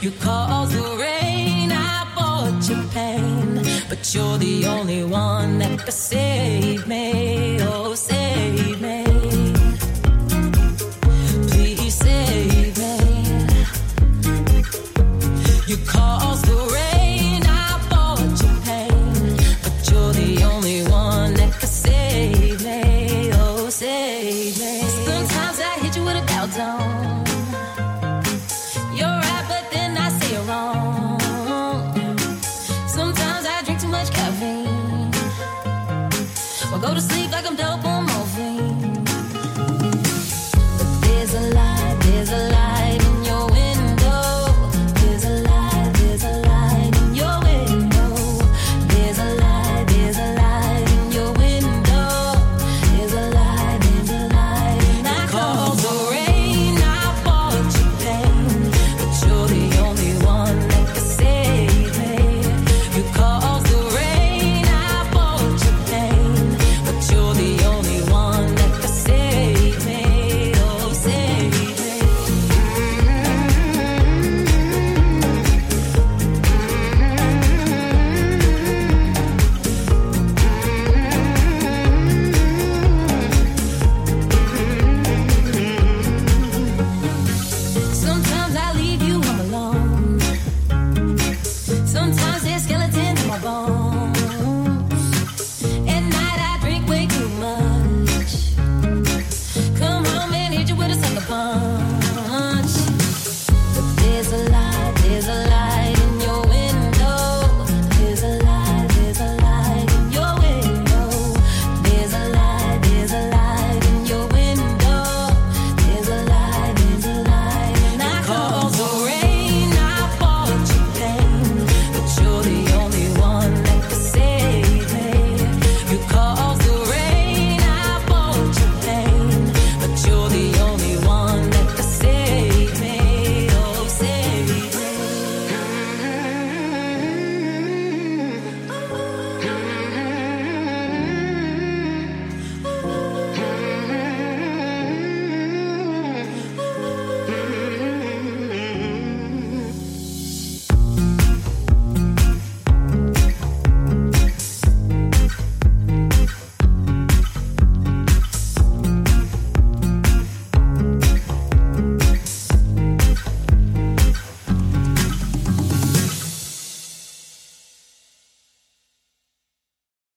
You caused the rain, I bought your pain, but you're the only one that can save me. Oh, save me. Please save me. You caused the rain, I bought your pain, but you're the only one that can save me. Oh, save me. Sometimes I hit you with a bell tone. You're right, but then I say you're wrong. Sometimes I drink too much caffeine, or go to sleep like I'm dope on